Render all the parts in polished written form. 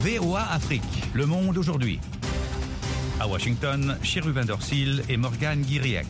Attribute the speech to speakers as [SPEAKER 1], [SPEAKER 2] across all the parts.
[SPEAKER 1] VOA Afrique, le monde aujourd'hui. À Washington, Chérubin Dorsil et Morgane Guiriec.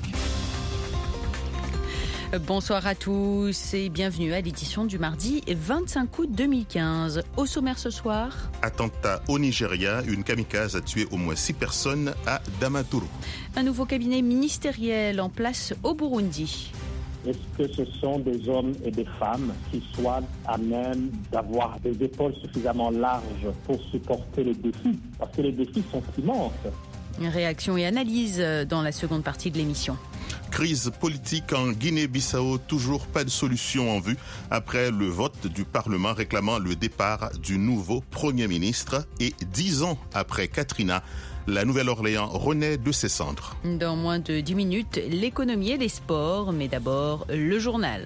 [SPEAKER 2] Bonsoir à tous et bienvenue à l'édition du mardi 25 août 2015. Au sommaire ce soir.
[SPEAKER 3] Attentat au Nigeria, une kamikaze a tué au moins 6 personnes à Damaturu.
[SPEAKER 2] Un nouveau cabinet ministériel en place au Burundi.
[SPEAKER 4] Est-ce que ce sont des hommes et des femmes qui soient à même d'avoir des épaules suffisamment larges pour supporter les défis? Parce que les défis sont immenses.
[SPEAKER 2] Réaction et analyse dans la seconde partie de l'émission.
[SPEAKER 3] Crise politique en Guinée-Bissau, toujours pas de solution en vue après le vote du Parlement réclamant le départ du nouveau Premier ministre. Et 10 ans après Katrina, la Nouvelle-Orléans renaît de ses cendres.
[SPEAKER 2] Dans moins de 10 minutes, l'économie et les sports, mais d'abord le journal.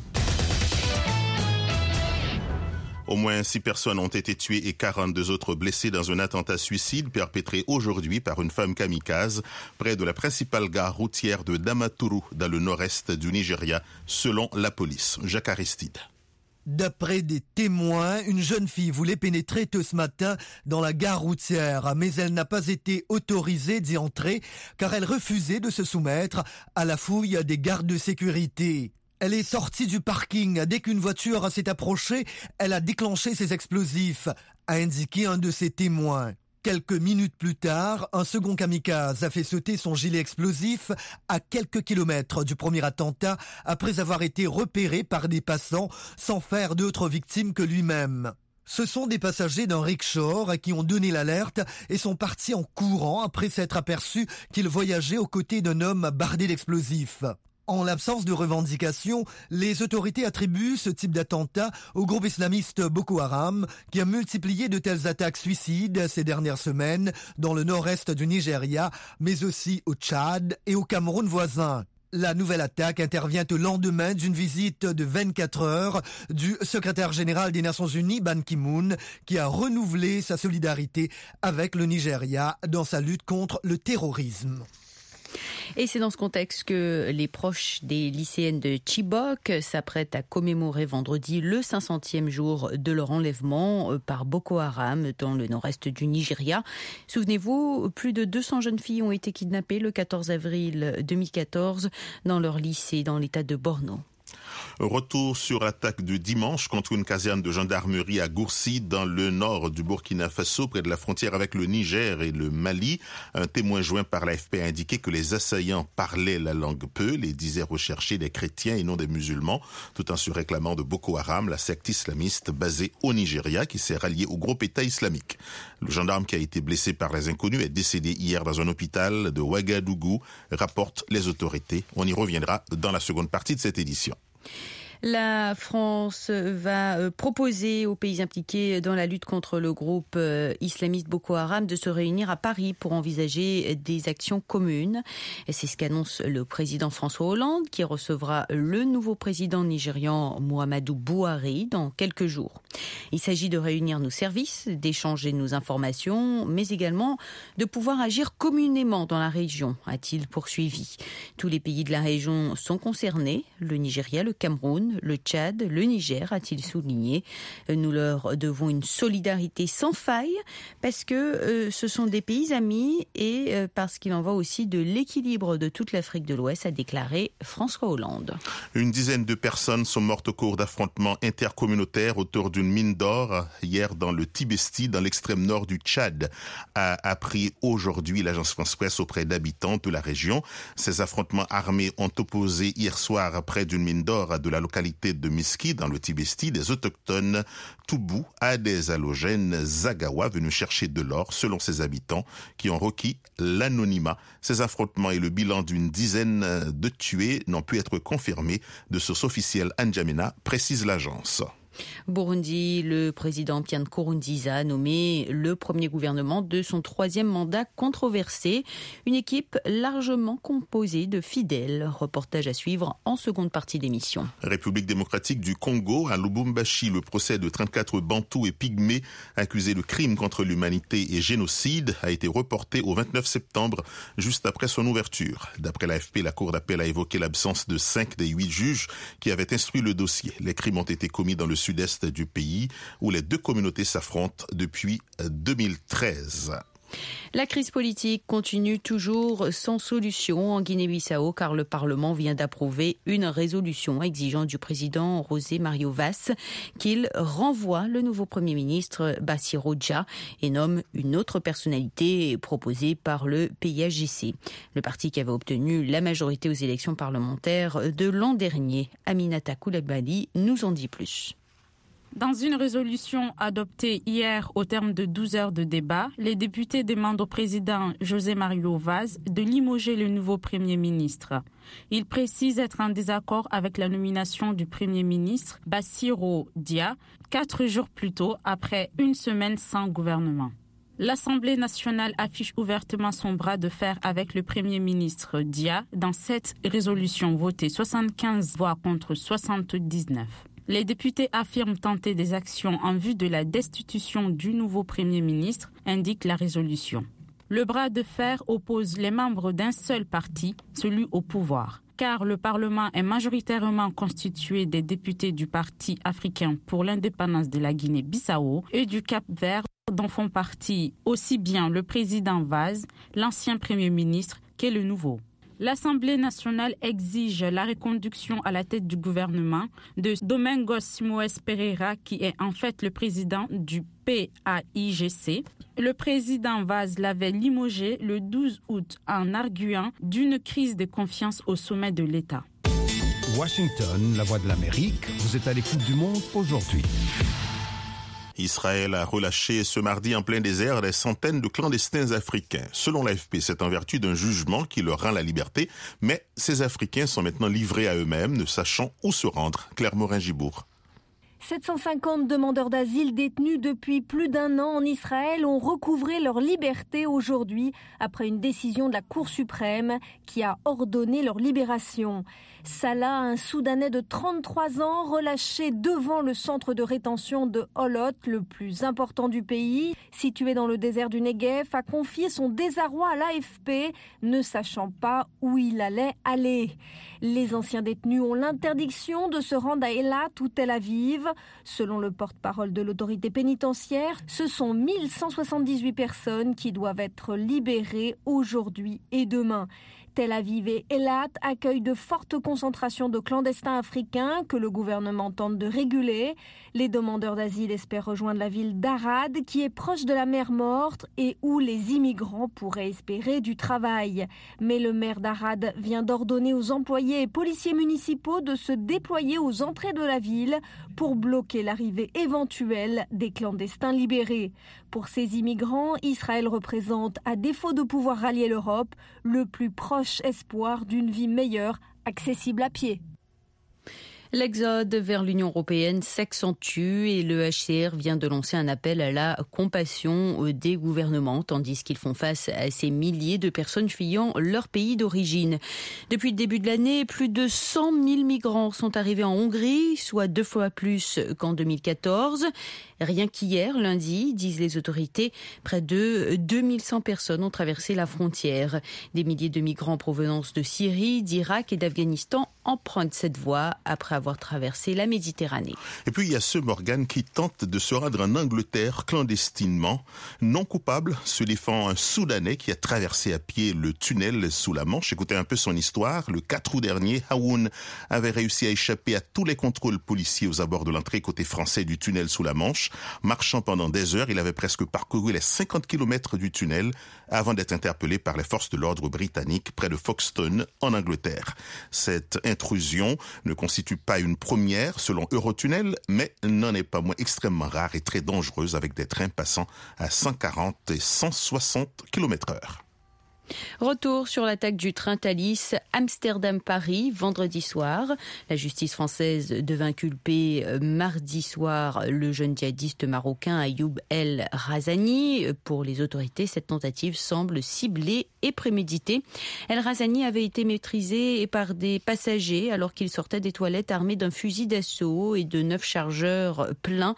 [SPEAKER 3] Au moins 6 personnes ont été tuées et 42 autres blessées dans un attentat suicide perpétré aujourd'hui par une femme kamikaze près de la principale gare routière de Damaturu dans le nord-est du Nigeria, selon la police. Jacques Aristide.
[SPEAKER 5] D'après des témoins, une jeune fille voulait pénétrer tôt ce matin dans la gare routière, mais elle n'a pas été autorisée d'y entrer car elle refusait de se soumettre à la fouille des gardes de sécurité. Elle est sortie du parking. Dès qu'une voiture s'est approchée, elle a déclenché ses explosifs, a indiqué un de ses témoins. Quelques minutes plus tard, un second kamikaze a fait sauter son gilet explosif à quelques kilomètres du premier attentat après avoir été repéré par des passants sans faire d'autres victimes que lui-même. Ce sont des passagers d'un rickshaw qui ont donné l'alerte et sont partis en courant après s'être aperçus qu'ils voyageaient aux côtés d'un homme bardé d'explosifs. En l'absence de revendication, les autorités attribuent ce type d'attentat au groupe islamiste Boko Haram qui a multiplié de telles attaques suicides ces dernières semaines dans le nord-est du Nigeria, mais aussi au Tchad et au Cameroun voisin. La nouvelle attaque intervient au lendemain d'une visite de 24 heures du secrétaire général des Nations Unies, Ban Ki-moon, qui a renouvelé sa solidarité avec le Nigeria dans sa lutte contre le terrorisme.
[SPEAKER 2] Et c'est dans ce contexte que les proches des lycéennes de Chibok s'apprêtent à commémorer vendredi le 500e jour de leur enlèvement par Boko Haram dans le nord-est du Nigeria. Souvenez-vous, plus de 200 jeunes filles ont été kidnappées le 14 avril 2014 dans leur lycée dans l'état de Borno.
[SPEAKER 3] Retour sur l'attaque de dimanche contre une caserne de gendarmerie à Goursi dans le nord du Burkina Faso, près de la frontière avec le Niger et le Mali. Un témoin joint par l'AFP a indiqué que les assaillants parlaient la langue Peul et disaient rechercher des chrétiens et non des musulmans, tout en se réclamant de Boko Haram, la secte islamiste basée au Nigeria qui s'est ralliée au groupe État islamique. Le gendarme qui a été blessé par les inconnus est décédé hier dans un hôpital de Ouagadougou, rapportent les autorités. On y reviendra dans la seconde partie de cette édition.
[SPEAKER 2] La France va proposer aux pays impliqués dans la lutte contre le groupe islamiste Boko Haram de se réunir à Paris pour envisager des actions communes. Et c'est ce qu'annonce le président François Hollande, qui recevra le nouveau président nigérian Muhammadu Buhari dans quelques jours. Il s'agit de réunir nos services, d'échanger nos informations, mais également de pouvoir agir communément dans la région, a-t-il poursuivi. Tous les pays de la région sont concernés, le Nigeria, le Cameroun, le Tchad, le Niger, a-t-il souligné. Nous leur devons une solidarité sans faille parce que ce sont des pays amis et parce qu'il en va aussi de l'équilibre de toute l'Afrique de l'Ouest, a déclaré François Hollande.
[SPEAKER 3] Une dizaine de personnes sont mortes au cours d'affrontements intercommunautaires autour d'une mine d'or hier dans le Tibesti, dans l'extrême nord du Tchad, a appris aujourd'hui l'agence France-Presse auprès d'habitants de la région. Ces affrontements armés ont opposé hier soir près d'une mine d'or de la localité de Miski, dans le Tibesti, des autochtones Toubou à des halogènes Zagawa venus chercher de l'or, selon ses habitants, qui ont requis l'anonymat. Ces affrontements et le bilan d'une dizaine de tués n'ont pu être confirmés. De source officielle N'Djamena, précise l'agence.
[SPEAKER 2] Burundi, le président Pierre Nkurunziza a nommé le premier gouvernement de son 3e mandat controversé. Une équipe largement composée de fidèles. Reportage à suivre en seconde partie d'émission.
[SPEAKER 3] République démocratique du Congo, à Lubumbashi, le procès de 34 Bantous et Pygmées accusés de crimes contre l'humanité et génocide a été reporté au 29 septembre, juste après son ouverture. D'après l'AFP, la Cour d'appel a évoqué l'absence de 5 des 8 juges qui avaient instruit le dossier. Les crimes ont été commis dans le sud sud-est du pays, où les deux communautés s'affrontent depuis 2013.
[SPEAKER 2] La crise politique continue toujours sans solution en Guinée-Bissau car le Parlement vient d'approuver une résolution exigeant du président José Mario Vaz qu'il renvoie le nouveau Premier ministre Bassirou Dia et nomme une autre personnalité proposée par le PAJC. Le parti qui avait obtenu la majorité aux élections parlementaires de l'an dernier. Aminata Koulibaly nous en dit plus.
[SPEAKER 6] Dans une résolution adoptée hier au terme de 12 heures de débat, les députés demandent au président José Mario Vaz de limoger le nouveau Premier ministre. Il précise être en désaccord avec la nomination du Premier ministre Bassirou Dia 4 jours plus tôt après une semaine sans gouvernement. L'Assemblée nationale affiche ouvertement son bras de fer avec le Premier ministre Dia dans cette résolution votée 75 voix contre 79. Les députés affirment tenter des actions en vue de la destitution du nouveau Premier ministre, indique la résolution. Le bras de fer oppose les membres d'un seul parti, celui au pouvoir. Car le Parlement est majoritairement constitué des députés du Parti africain pour l'indépendance de la Guinée-Bissau et du Cap-Vert, dont font partie aussi bien le président Vaz, l'ancien Premier ministre, que le nouveau. L'Assemblée nationale exige la reconduction à la tête du gouvernement de Domingos Simoes Pereira, qui est en fait le président du PAIGC. Le président Vaz l'avait limogé le 12 août en arguant d'une crise de confiance au sommet de l'État.
[SPEAKER 7] Washington, la voix de l'Amérique, vous êtes à l'écoute du monde aujourd'hui.
[SPEAKER 3] Israël a relâché ce mardi en plein désert des centaines de clandestins africains. Selon l'AFP, c'est en vertu d'un jugement qui leur rend la liberté, mais ces Africains sont maintenant livrés à eux-mêmes, ne sachant où se rendre. Claire Morin-Gibourg.
[SPEAKER 8] 750 demandeurs d'asile détenus depuis plus d'un an en Israël ont recouvré leur liberté aujourd'hui après une décision de la Cour suprême qui a ordonné leur libération. Salah, un Soudanais de 33 ans, relâché devant le centre de rétention de Holot, le plus important du pays, situé dans le désert du Negev, a confié son désarroi à l'AFP, ne sachant pas où il allait aller. Les anciens détenus ont l'interdiction de se rendre à Eilat ou Tel Aviv. Selon le porte-parole de l'autorité pénitentiaire, ce sont 1178 personnes qui doivent être libérées aujourd'hui et demain. Tel Aviv et Eilat accueillent de fortes concentrations de clandestins africains que le gouvernement tente de réguler. Les demandeurs d'asile espèrent rejoindre la ville d'Arad, qui est proche de la mer Morte et où les immigrants pourraient espérer du travail. Mais le maire d'Arad vient d'ordonner aux employés et policiers municipaux de se déployer aux entrées de la ville pour bloquer l'arrivée éventuelle des clandestins libérés. Pour ces immigrants, Israël représente, à défaut de pouvoir rallier l'Europe, le plus proche espoir d'une vie meilleure, accessible à pied.
[SPEAKER 2] L'exode vers l'Union européenne s'accentue et le HCR vient de lancer un appel à la compassion des gouvernements, tandis qu'ils font face à ces milliers de personnes fuyant leur pays d'origine. Depuis le début de l'année, plus de 100 000 migrants sont arrivés en Hongrie, soit 2 fois plus qu'en 2014. Rien qu'hier, lundi, disent les autorités, près de 2100 personnes ont traversé la frontière. Des milliers de migrants en provenance de Syrie, d'Irak et d'Afghanistan empruntent cette voie après avoir traversé la Méditerranée.
[SPEAKER 3] Et puis il y a ceux, Morgane, qui tentent de se rendre en Angleterre clandestinement. Non coupable, se défend un Soudanais qui a traversé à pied le tunnel sous la Manche. Écoutez un peu son histoire. Le 4 août dernier, Haoun avait réussi à échapper à tous les contrôles policiers aux abords de l'entrée côté français du tunnel sous la Manche. Marchant pendant des heures, il avait presque parcouru les 50 km du tunnel avant d'être interpellé par les forces de l'ordre britanniques près de Folkestone, en Angleterre. Cette intrusion ne constitue pas une première selon Eurotunnel, mais n'en est pas moins extrêmement rare et très dangereuse avec des trains passant à 140 et 160 km/h.
[SPEAKER 2] Retour sur l'attaque du train Thalys Amsterdam-Paris vendredi soir. La justice française devait inculper mardi soir le jeune djihadiste marocain Ayoub El Razani. Pour les autorités, cette tentative semble ciblée et préméditée. El Razani avait été maîtrisé par des passagers alors qu'il sortait des toilettes armé d'un fusil d'assaut et de 9 chargeurs pleins,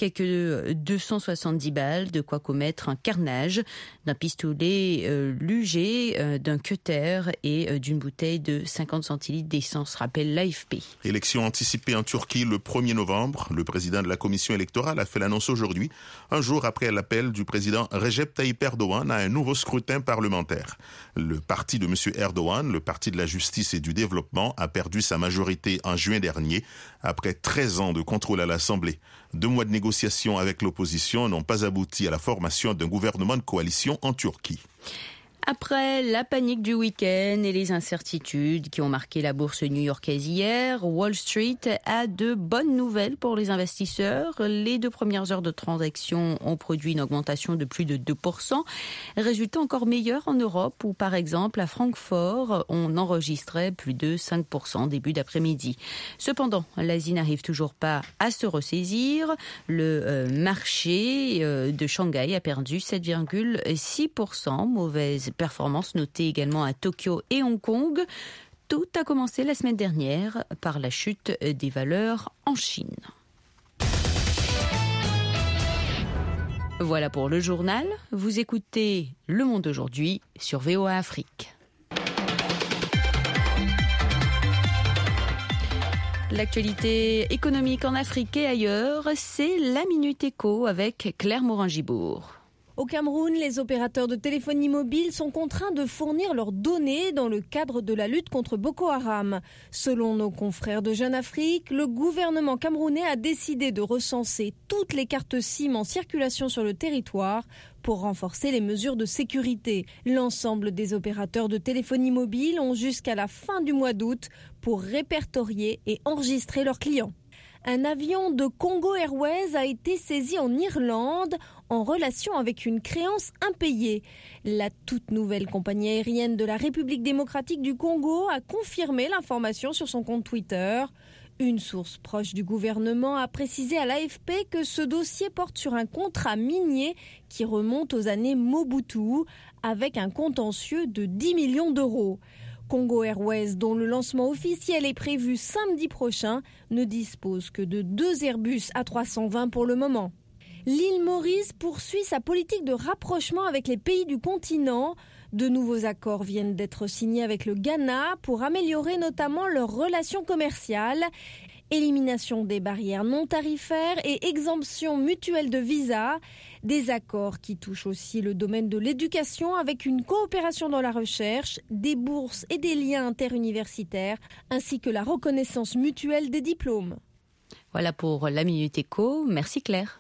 [SPEAKER 2] quelques 270 balles, de quoi commettre un carnage, d'un pistolet Luger protégés d'un cutter et d'une bouteille de 50 centilitres d'essence, rappelle l'AFP.
[SPEAKER 3] Élection anticipée en Turquie le 1er novembre. Le président de la commission électorale a fait l'annonce aujourd'hui, un jour après l'appel du président Recep Tayyip Erdogan à un nouveau scrutin parlementaire. Le parti de M. Erdogan, le parti de la justice et du développement, a perdu sa majorité en juin dernier, après 13 ans de contrôle à l'Assemblée. 2 mois de négociations avec l'opposition n'ont pas abouti à la formation d'un gouvernement de coalition en Turquie.
[SPEAKER 2] Après la panique du week-end et les incertitudes qui ont marqué la bourse new-yorkaise hier, Wall Street a de bonnes nouvelles pour les investisseurs. Les 2 premières heures de transaction ont produit une augmentation de plus de 2%. Résultat encore meilleur en Europe où, par exemple, à Francfort, on enregistrait plus de 5% début d'après-midi. Cependant, l'Asie n'arrive toujours pas à se ressaisir. Le marché de Shanghai a perdu 7,6%. Mauvaise performance notée également à Tokyo et Hong Kong. Tout a commencé la semaine dernière par la chute des valeurs en Chine. Voilà pour le journal. Vous écoutez Le Monde aujourd'hui sur VOA Afrique. L'actualité économique en Afrique et ailleurs, c'est la Minute Éco avec Claire Morin-Gibourg.
[SPEAKER 8] Au Cameroun, les opérateurs de téléphonie mobile sont contraints de fournir leurs données dans le cadre de la lutte contre Boko Haram. Selon nos confrères de Jeune Afrique, le gouvernement camerounais a décidé de recenser toutes les cartes SIM en circulation sur le territoire pour renforcer les mesures de sécurité. L'ensemble des opérateurs de téléphonie mobile ont jusqu'à la fin du mois d'août pour répertorier et enregistrer leurs clients. Un avion de Congo Airways a été saisi en Irlande en relation avec une créance impayée. La toute nouvelle compagnie aérienne de la République démocratique du Congo a confirmé l'information sur son compte Twitter. Une source proche du gouvernement a précisé à l'AFP que ce dossier porte sur un contrat minier qui remonte aux années Mobutu avec un contentieux de 10 millions d'euros. Congo Airways, dont le lancement officiel est prévu samedi prochain, ne dispose que de 2 Airbus A320 pour le moment. L'île Maurice poursuit sa politique de rapprochement avec les pays du continent. De nouveaux accords viennent d'être signés avec le Ghana pour améliorer notamment leurs relations commerciales. Élimination des barrières non tarifaires et exemption mutuelle de visa. Des accords qui touchent aussi le domaine de l'éducation avec une coopération dans la recherche, des bourses et des liens interuniversitaires, ainsi que la reconnaissance mutuelle des diplômes.
[SPEAKER 2] Voilà pour la Minute Éco. Merci Claire.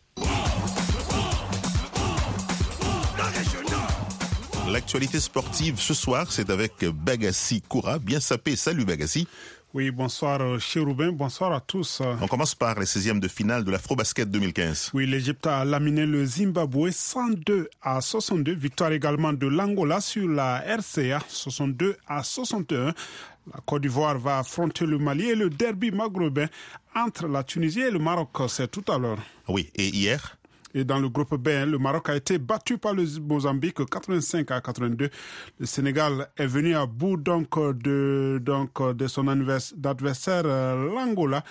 [SPEAKER 3] L'actualité sportive ce soir, c'est avec Bagassi Koura, bien sapé. Salut Bagassi.
[SPEAKER 9] Oui, bonsoir Chérubin, bonsoir à tous.
[SPEAKER 3] On commence par les 16e de finale de l'Afrobasket 2015.
[SPEAKER 9] Oui, l'Égypte a laminé le Zimbabwe 102-62. Victoire également de l'Angola sur la RCA 62-61. La Côte d'Ivoire va affronter le Mali et le derby maghrébin entre la Tunisie et le Maroc, c'est tout à l'heure.
[SPEAKER 3] Oui, et hier ?
[SPEAKER 9] Et dans le groupe B, le Maroc a été battu par le Mozambique 85-82. Le Sénégal est venu à bout de son adversaire l'Angola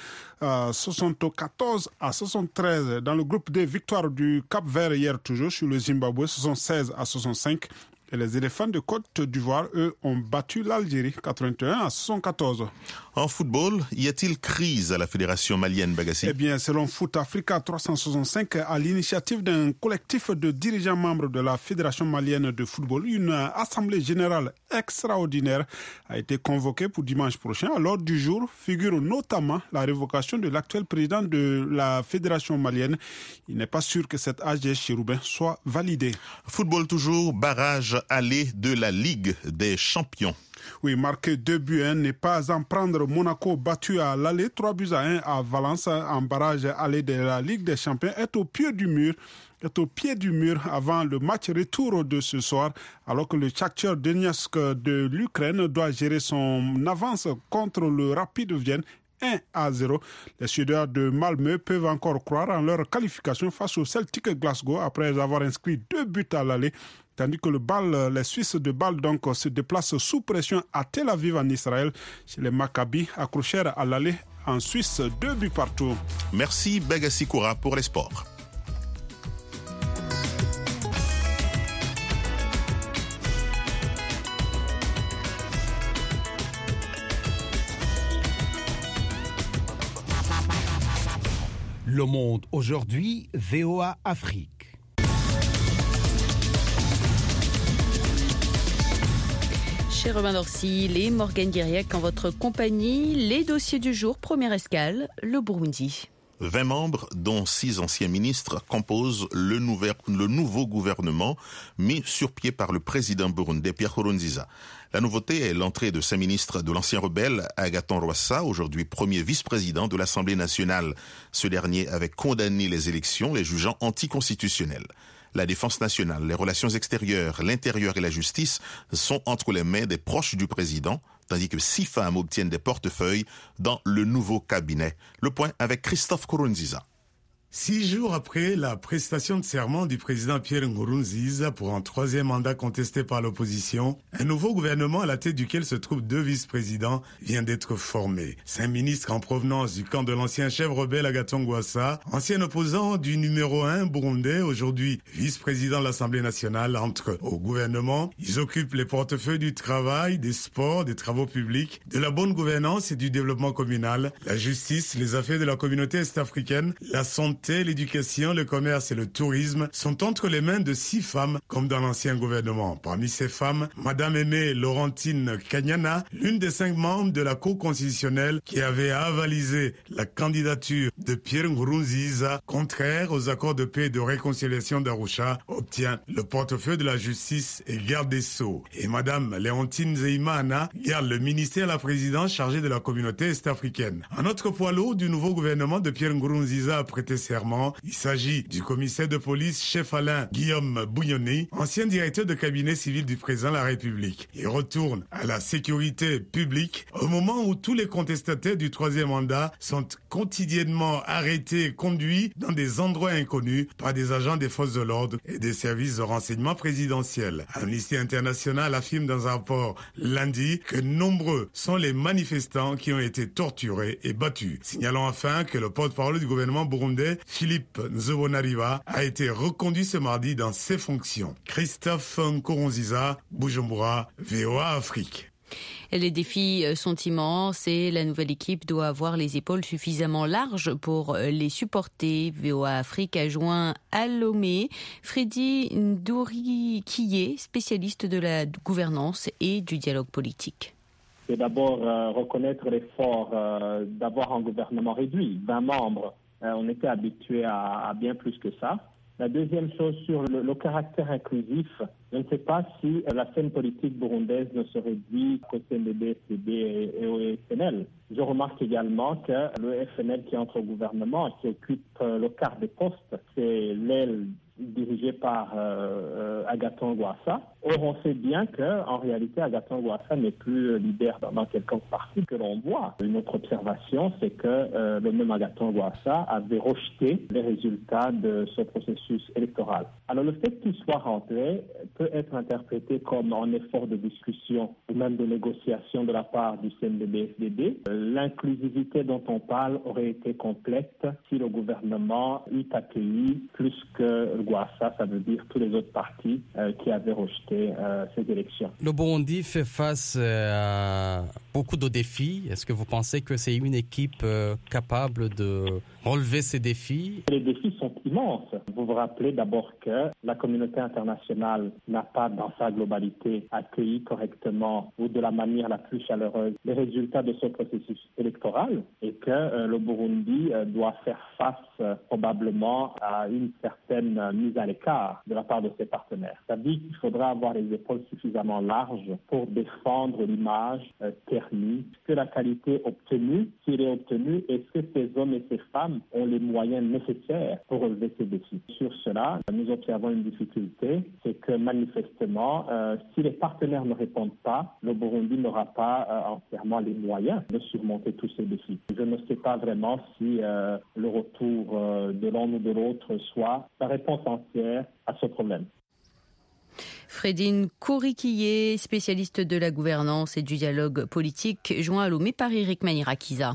[SPEAKER 9] 74-73. Dans le groupe D, victoire du Cap-Vert hier toujours sur le Zimbabwe 76-65. Et les éléphants de Côte d'Ivoire, eux, ont battu l'Algérie 81-74.
[SPEAKER 3] En football, y a-t-il crise à la Fédération malienne, Bagassi ?
[SPEAKER 9] Eh bien, selon Foot Africa 365, à l'initiative d'un collectif de dirigeants membres de la Fédération malienne de football, une assemblée générale extraordinaire a été convoquée pour dimanche prochain. À l'ordre du jour figure notamment la révocation de l'actuel président de la Fédération malienne. Il n'est pas sûr que cette AG Chérubin soit validée.
[SPEAKER 3] Football toujours, barrage aller de la Ligue des Champions.
[SPEAKER 9] Oui, marqué 2-1, n'est pas en prendre. Monaco battu à l'aller 3-1 à Valence en barrage aller de la Ligue des Champions est au pied du mur avant le match retour de ce soir, alors que le Shakhtar Donetsk de l'Ukraine doit gérer son avance contre le Rapid Vienne 1-0. Les Suédois de Malmö peuvent encore croire en leur qualification face au Celtic Glasgow après avoir inscrit 2 buts à l'aller. Tandis que les Suisses de Bâle se déplacent sous pression à Tel Aviv en Israël. Chez les Maccabi accrochèrent à l'aller en Suisse 2 buts partout.
[SPEAKER 3] Merci Bagassi Koura pour les sports.
[SPEAKER 7] Le Monde aujourd'hui, VOA Afrique.
[SPEAKER 2] Chez Robin Dorsil et Morgane Guiriac en votre compagnie, les dossiers du jour, première escale, le Burundi.
[SPEAKER 3] 20 membres, dont 6 anciens ministres, composent le nouveau gouvernement mis sur pied par le président burundais Pierre Nkurunziza. La nouveauté est l'entrée de 5 ministres de l'ancien rebelle Agathon Rwasa, aujourd'hui premier vice-président de l'Assemblée nationale. Ce dernier avait condamné les élections, les jugeant anticonstitutionnelles. La défense nationale, les relations extérieures, l'intérieur et la justice sont entre les mains des proches du président, tandis que 6 femmes obtiennent des portefeuilles dans le nouveau cabinet. Le point avec Christophe Nkurunziza.
[SPEAKER 10] 6 jours après la prestation de serment du président Pierre Nkurunziza pour un 3e mandat contesté par l'opposition, un nouveau gouvernement à la tête duquel se trouvent 2 vice-présidents vient d'être formé. 5 ministres en provenance du camp de l'ancien chef rebelle Agathon Rwasa, ancien opposant du numéro 1 burundais, aujourd'hui vice-président de l'Assemblée nationale, entrent au gouvernement. Ils occupent les portefeuilles du travail, des sports, des travaux publics, de la bonne gouvernance et du développement communal, la justice, les affaires de la communauté est-africaine, la santé, l'éducation, le commerce et le tourisme sont entre les mains de 6 femmes, comme dans l'ancien gouvernement. Parmi ces femmes, Madame Aimée Laurentine Kanyana, l'une des 5 membres de la Cour constitutionnelle qui avait avalisé la candidature de Pierre Nkurunziza, contraire aux accords de paix et de réconciliation d'Arusha, obtient le portefeuille de la justice et garde des Sceaux. Et Madame Léontine Zeimana garde le ministère de la présidence chargé de la communauté est-africaine. Un autre poids lourd du nouveau gouvernement de Pierre Nkurunziza a prêté serment. Il s'agit du commissaire de police chef Alain Guillaume Bouilloni, ancien directeur de cabinet civil du président de la République. Il retourne à la sécurité publique au moment où tous les contestataires du 3e mandat sont quotidiennement arrêtés et conduits dans des endroits inconnus par des agents des forces de l'ordre et des services de renseignement présidentiels. Amnesty International affirme dans un rapport lundi que nombreux sont les manifestants qui ont été torturés et battus. Signalons enfin que le porte-parole du gouvernement burundais, Philippe Nzobonariba, a été reconduit ce mardi dans ses fonctions. Christophe Nkurunziza, Bujumbura, VOA Afrique.
[SPEAKER 2] Les défis sont immenses et la nouvelle équipe doit avoir les épaules suffisamment larges pour les supporter. VOA Afrique a joint à Lomé Freddy Ndouri-Kiyé, spécialiste de la gouvernance et du dialogue politique.
[SPEAKER 4] C'est d'abord reconnaître l'effort d'avoir un gouvernement réduit, 20 membres. On était habitué à bien plus que ça. La deuxième chose sur le caractère inclusif, je ne sais pas si la scène politique burundaise ne se réduit qu'au CNDD, FDD et au FNL. Je remarque également que le FNL qui entre au gouvernement et qui occupe le quart des postes, c'est l'aile dirigée par Agathon Rwasa. Or, on sait bien qu'en réalité, Agathon Rwasa n'est plus leader dans quelconque parti que l'on voit. Une autre observation, c'est que le même Agathon Rwasa avait rejeté les résultats de ce processus électoral. Alors, le fait qu'il soit rentré peut être interprété comme un effort de discussion ou même de négociation de la part du CNDD-FDD. L'inclusivité dont on parle aurait été complète si le gouvernement eût accueilli plus que Rwasa, ça veut dire tous les autres partis qui avaient rejeté ces élections.
[SPEAKER 11] Le Burundi fait face à beaucoup de défis. Est-ce que vous pensez que c'est une équipe capable de relever ces défis?
[SPEAKER 4] Les défis sont immenses. Vous vous rappelez d'abord que la communauté internationale n'a pas dans sa globalité accueilli correctement ou de la manière la plus chaleureuse les résultats de ce processus électoral et que le Burundi doit faire face probablement à une certaine mise à l'écart de la part de ses partenaires. Ça veut dire qu'il faudra avoir les épaules suffisamment larges pour défendre l'image ternie, que la qualité obtenue, s'il est obtenue, est-ce que ces hommes et ces femmes ont les moyens nécessaires pour relever ces défis. Sur cela, nous observons une difficulté, c'est que manifestement, si les partenaires ne répondent pas, le Burundi n'aura pas entièrement les moyens de surmonter tous ces défis. Je ne sais pas vraiment si le retour de l'un ou de l'autre soit la réponse entière à ce problème.
[SPEAKER 2] Freddy Ndouri-Kiyé, spécialiste de la gouvernance et du dialogue politique, joint à Lomé par Eric Manirakiza.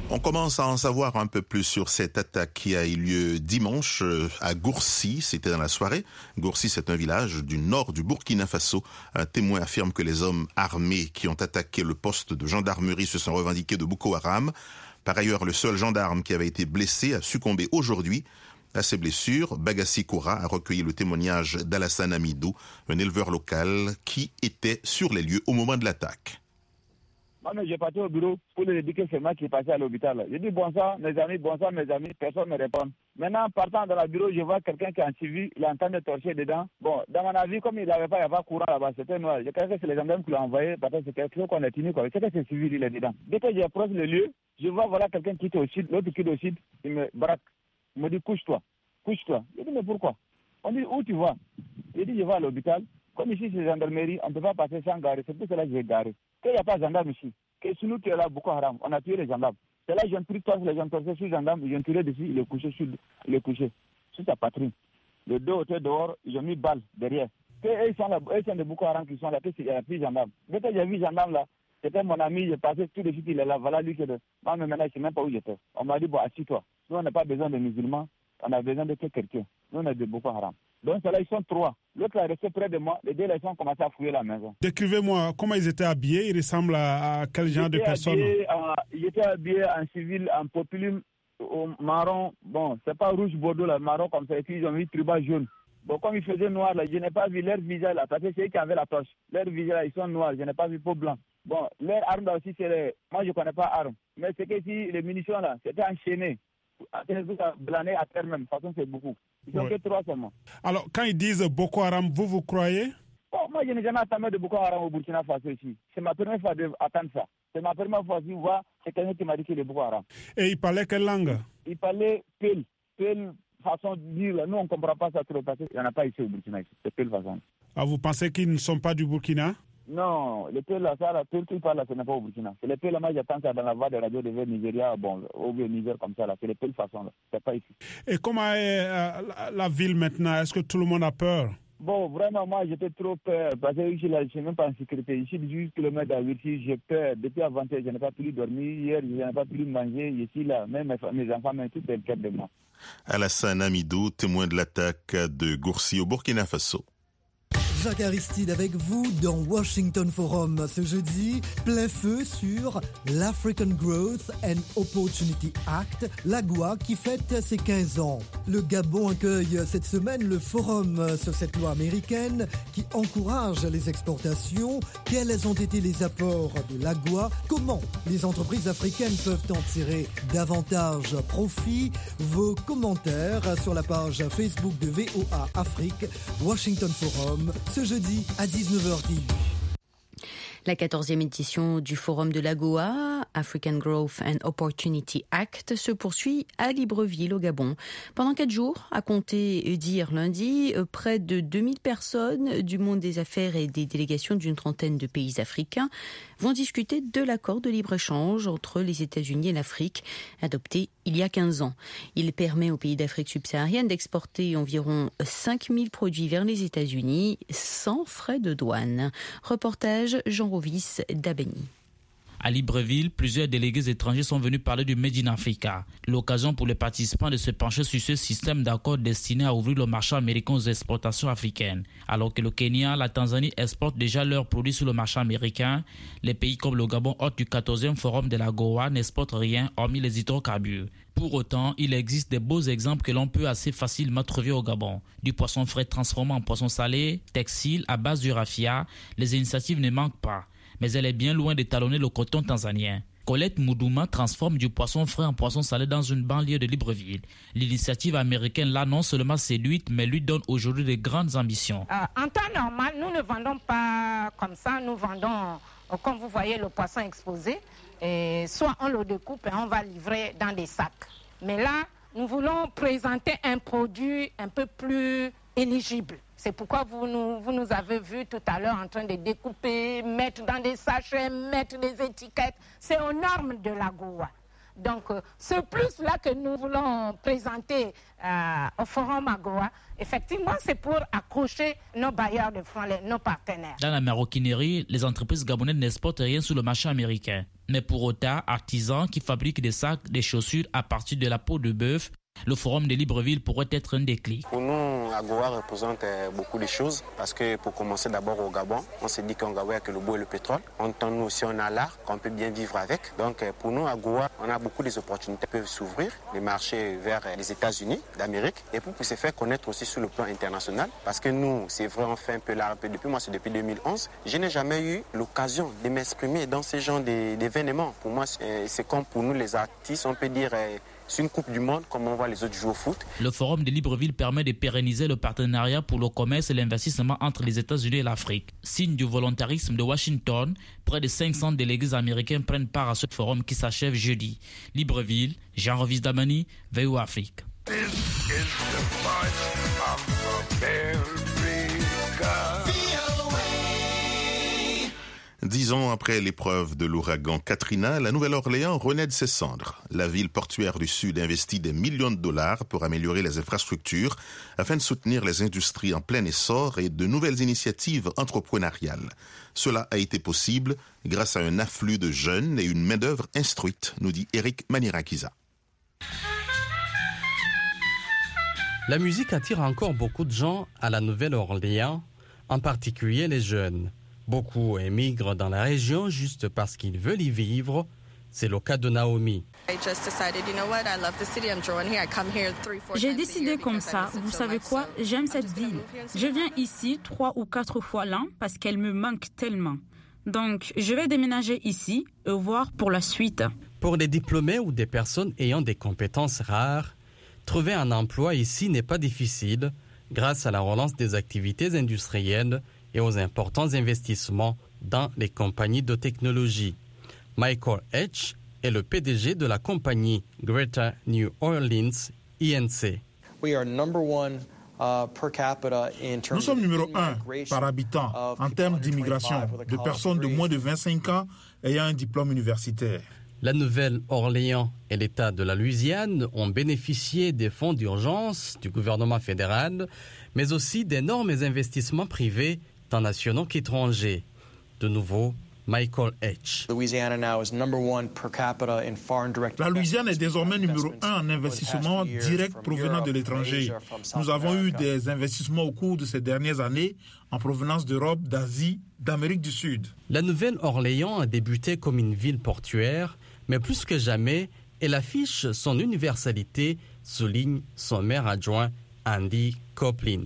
[SPEAKER 3] On commence à en savoir un peu plus sur cette attaque qui a eu lieu dimanche à Gourcy. C'était dans la soirée. Gourcy, c'est un village du nord du Burkina Faso. Un témoin affirme que les hommes armés qui ont attaqué le poste de gendarmerie se sont revendiqués de Boko Haram. Par ailleurs, le seul gendarme qui avait été blessé a succombé aujourd'hui. À ses blessures, Bagassi Koura a recueilli le témoignage d'Alassane Amidou, un éleveur local qui était sur les lieux au moment de l'attaque.
[SPEAKER 12] Moi, j'ai parti au bureau pour lui dire que c'est moi qui est passé à l'hôpital. J'ai dit bonsoir mes amis, personne ne répond. Maintenant, partant dans le bureau, je vois quelqu'un qui est en civil, il est en train de torcher dedans. Bon, dans mon avis, comme il n'y avait pas courant là-bas, c'était noir. Je crois que c'est les gendarmes qui l'ont envoyé, parce que c'est quelque chose qu'on a tenu, quoi. Je sais que c'est civil, il est dedans. Dès que j'approche le lieu, je vois voilà quelqu'un qui est au sud, l'autre qui est au sud, il me braque. Il me dit couche-toi. Je dis mais pourquoi? On dit où tu vas? Je dis je vais à l'hôpital. Comme ici c'est gendarmerie, on ne peut pas passer sans garer. C'est pour cela que j'ai garé. Qu'il n'y a pas de gendarme ici. Que si nous tuons là Boko Haram, on a tué les gendarmes. C'est là que j'ai pris les gens torchés sur les gendarmes, ils ont tiré dessus, il est couché sur sa poitrine. Les deux étaient dehors, ils ont mis balle derrière. Ils sont là, ils sont de Boko Haram qui sont là, il n'y a plus de gendarmes. Dès que j'ai vu les gendarmes là, c'était mon ami, j'ai passé tout de suite, il est là, voilà lui qui est là. Moi maintenant je ne sais même pas où j'étais. On m'a dit bon assis-toi. Nous on n'a pas besoin de musulmans, on a besoin de quelqu'un. Nous on est de Boko Haram. Donc là, ils sont trois. L'autre est resté près de moi. Les deux, ils ont commencé à fouiller la maison.
[SPEAKER 9] Décrivez-moi comment ils étaient habillés. Ils ressemblent à quel genre de personnes?
[SPEAKER 12] Ils étaient habillés en civil, en populum, marron. Bon, c'est pas rouge bordeaux, là, marron comme ça. Et puis ils ont mis turbans jaune. Bon, comme ils faisaient noir, là, je n'ai pas vu leur visage là. Parce que c'est eux qui avaient la torche. Leur visage là, ils sont noirs. Je n'ai pas vu peau blanc. Bon, leur arme là aussi, c'est moi je ne connais pas arme. Mais c'est que si les munitions là, c'était enchaîné. Blané à terre même, de toute façon c'est beaucoup. Ils sont que trois seulement.
[SPEAKER 9] Alors quand ils disent Boko Haram, vous croyez?
[SPEAKER 12] Bon, moi je n'ai jamais entendu de Boko Haram au Burkina Faso ici. C'est ma première fois d'entendre ça. C'est ma première fois de voir, c'est quelqu'un qui m'a dit qu'il est Boko Haram.
[SPEAKER 9] Et il parlait quelle langue?
[SPEAKER 12] Il parlait Peul, façon de dire, nous on ne comprend pas ça trop parce qu'il n'y en a pas ici au Burkina, c'est Peul façon.
[SPEAKER 9] Ah, vous pensez qu'ils ne sont pas du Burkina?
[SPEAKER 12] Non, le Peul là, ça, le Peul qu'il parle là, ce n'est pas au Burkina. C'est le Peul là, moi j'attends ça dans la voie de radio de Nigeria, bon, au Niger comme ça là, c'est le Peul façon là, c'est pas ici.
[SPEAKER 9] Et comment est la ville maintenant? Est-ce que tout le monde a peur?
[SPEAKER 12] Bon, vraiment, moi j'étais trop peur, parce que je ne suis même pas en sécurité. Ici, 18 km à Wirsi, j'ai peur. Depuis avant-hier, je n'ai pas pu dormir. Hier, je n'ai pas pu manger. Ici, là, même mes enfants, même tout est le cas de moi.
[SPEAKER 3] Alassane Amidou, témoin de l'attaque de Gourcy au Burkina Faso.
[SPEAKER 5] Jacques Aristide avec vous dans Washington Forum ce jeudi, plein feu sur l'African Growth and Opportunity Act, l'AGOA qui fête ses 15 ans. Le Gabon accueille cette semaine le forum sur cette loi américaine qui encourage les exportations. Quels ont été les apports de l'AGOA? Comment les entreprises africaines peuvent en tirer davantage profit? Vos commentaires sur la page Facebook de VOA Afrique, Washington Forum, ce jeudi à 19h10.
[SPEAKER 2] La 14e édition du Forum de l'AGOA, African Growth and Opportunity Act, se poursuit à Libreville, au Gabon. Pendant 4 jours, à compter d'hier lundi, près de 2000 personnes du monde des affaires et des délégations d'une trentaine de pays africains vont discuter de l'accord de libre-échange entre les États-Unis et l'Afrique, adopté il y a 15 ans. Il permet aux pays d'Afrique subsaharienne d'exporter environ 5000 produits vers les États-Unis sans frais de douane. Reportage Jean Rovis d'Abeni.
[SPEAKER 13] À Libreville, plusieurs délégués étrangers sont venus parler du Made in Africa. L'occasion pour les participants de se pencher sur ce système d'accord destiné à ouvrir le marché américain aux exportations africaines. Alors que le Kenya, la Tanzanie exportent déjà leurs produits sur le marché américain, les pays comme le Gabon, hôte du 14e forum de l'AGOA, n'exportent rien hormis les hydrocarbures. Pour autant, il existe des beaux exemples que l'on peut assez facilement trouver au Gabon. Du poisson frais transformé en poisson salé, textile à base du raffia, les initiatives ne manquent pas. Mais elle est bien loin d'étalonner le coton tanzanien. Colette Moudouma transforme du poisson frais en poisson salé dans une banlieue de Libreville. L'initiative américaine l'a non seulement séduite, mais lui donne aujourd'hui de grandes ambitions.
[SPEAKER 14] En temps normal, nous ne vendons pas comme ça. Nous vendons, comme vous voyez, le poisson exposé. Et soit on le découpe et on va livrer dans des sacs. Mais là, nous voulons présenter un produit un peu plus éligible. C'est pourquoi vous nous avez vu tout à l'heure en train de découper, mettre dans des sachets, mettre des étiquettes. C'est aux normes de l'AGOA. Donc, ce plus-là que nous voulons présenter au Forum AGOA, effectivement, c'est pour accrocher nos bailleurs de fonds, nos partenaires.
[SPEAKER 13] Dans la maroquinerie, les entreprises gabonaises n'exportent rien sur le marché américain. mais pour autant artisans qui fabriquent des sacs, des chaussures à partir de la peau de bœuf. Le forum de Libreville pourrait être un déclic.
[SPEAKER 15] Pour nous, AGOA représente beaucoup de choses parce que pour commencer d'abord au Gabon, on s'est dit qu'en Gabon il n'y a que le bois et le pétrole. En temps nous aussi on a l'art qu'on peut bien vivre avec. Donc pour nous, AGOA, on a beaucoup d'opportunités qui peuvent s'ouvrir, les marchés vers les États-Unis d'Amérique et pour se faire connaître aussi sur le plan international. Parce que nous, c'est vrai, on fait un peu l'art depuis moi, c'est depuis 2011. Je n'ai jamais eu l'occasion de m'exprimer dans ce genre d'événements. Pour moi, c'est comme pour nous les artistes, on peut dire... C'est une Coupe du Monde, comme on voit les autres jouer au foot.
[SPEAKER 13] Le Forum de Libreville permet de pérenniser le partenariat pour le commerce et l'investissement entre les États-Unis et l'Afrique. Signe du volontarisme de Washington, près de 500 délégués américains prennent part à ce forum qui s'achève jeudi. Libreville, Jean-Revis Damani, VOA Afrique.
[SPEAKER 3] Dix ans après l'épreuve de l'ouragan Katrina, la Nouvelle-Orléans renaît de ses cendres. La ville portuaire du Sud investit des millions de dollars pour améliorer les infrastructures afin de soutenir les industries en plein essor et de nouvelles initiatives entrepreneuriales. Cela a été possible grâce à un afflux de jeunes et une main-d'œuvre instruite, nous dit Eric Manirakiza.
[SPEAKER 11] La musique attire encore beaucoup de gens à la Nouvelle-Orléans, en particulier les jeunes. Beaucoup émigrent dans la région juste parce qu'ils veulent y vivre. C'est le cas de Naomi.
[SPEAKER 6] J'ai décidé comme ça, vous savez quoi, j'aime cette ville. Je viens ici 3 ou 4 fois l'an parce qu'elle me manque tellement. Donc, je vais déménager ici et voir pour la suite.
[SPEAKER 11] Pour les diplômés ou des personnes ayant des compétences rares, trouver un emploi ici n'est pas difficile grâce à la relance des activités industrielles et aux importants investissements dans les compagnies de technologie. Michael H. est le PDG de la compagnie Greater New Orleans, INC.
[SPEAKER 16] Nous sommes numéro 1 par habitant en termes d'immigration de personnes de moins de 25 ans ayant un diplôme universitaire.
[SPEAKER 11] La Nouvelle-Orléans et l'État de la Louisiane ont bénéficié des fonds d'urgence du gouvernement fédéral, mais aussi d'énormes investissements privés tant nationaux qu'étrangers. De nouveau, Michael H.
[SPEAKER 16] La Louisiane est désormais numéro 1 en investissement direct provenant de l'étranger. Nous avons eu des investissements au cours de ces dernières années en provenance d'Europe, d'Asie, d'Amérique du Sud.
[SPEAKER 11] La Nouvelle-Orléans a débuté comme une ville portuaire, mais plus que jamais, elle affiche son universalité, souligne son maire adjoint Andy Coplin.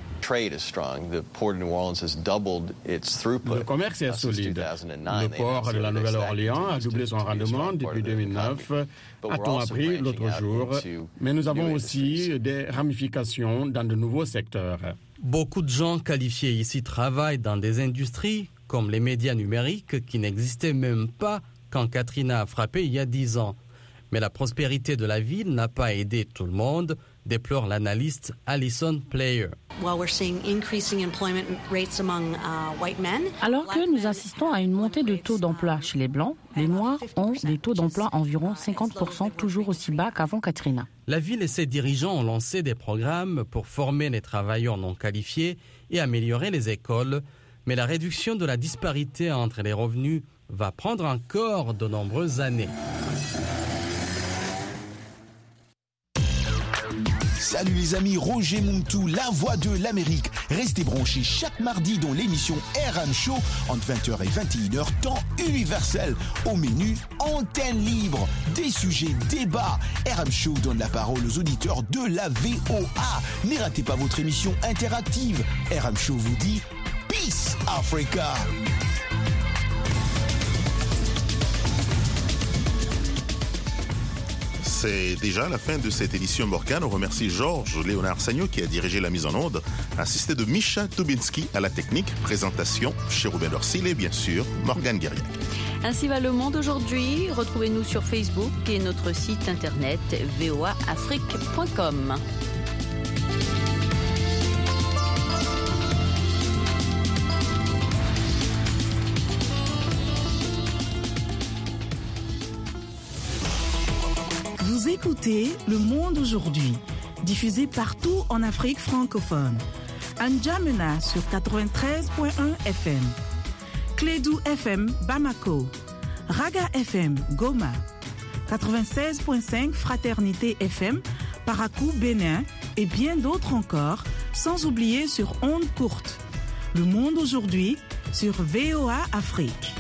[SPEAKER 17] Le commerce est solide. Le port de la Nouvelle-Orléans a doublé son rendement depuis 2009, a-t-on appris l'autre jour, mais nous avons aussi des ramifications dans de nouveaux secteurs.
[SPEAKER 11] Beaucoup de gens qualifiés ici travaillent dans des industries comme les médias numériques qui n'existaient même pas quand Katrina a frappé il y a 10 ans. Mais la prospérité de la ville n'a pas aidé tout le monde, déplore l'analyste Alison Player.
[SPEAKER 18] Alors que nous assistons à une montée de taux d'emploi chez les Blancs, les Noirs ont des taux d'emploi environ 50%, toujours aussi bas qu'avant Katrina.
[SPEAKER 11] La ville et ses dirigeants ont lancé des programmes pour former les travailleurs non qualifiés et améliorer les écoles, mais la réduction de la disparité entre les revenus va prendre encore de nombreuses années.
[SPEAKER 19] Salut les amis, Roger Muntu, la voix de l'Amérique. Restez branchés chaque mardi dans l'émission RM Show entre 20h et 21h, temps universel. Au menu, antenne libre, des sujets, débats. RM Show donne la parole aux auditeurs de la VOA. Ne ratez pas votre émission interactive. RM Show vous dit Peace Africa.
[SPEAKER 3] C'est déjà la fin de cette édition Morgane. On remercie Georges Léonard Sagno qui a dirigé la mise en onde, assisté de Misha Tubinski à la technique, présentation chez Ruben Dorsil et bien sûr Morgane Guiriac.
[SPEAKER 2] Ainsi va le monde aujourd'hui. Retrouvez-nous sur Facebook et notre site internet voaafrique.com.
[SPEAKER 20] Vous écoutez Le Monde aujourd'hui, diffusé partout en Afrique francophone. À N'Djamena sur 93.1 FM, Clédou FM Bamako, Raga FM, Goma. 96.5 Fraternité FM, Parakou, Bénin et bien d'autres encore, sans oublier sur ondes courtes. Le monde aujourd'hui sur VOA Afrique.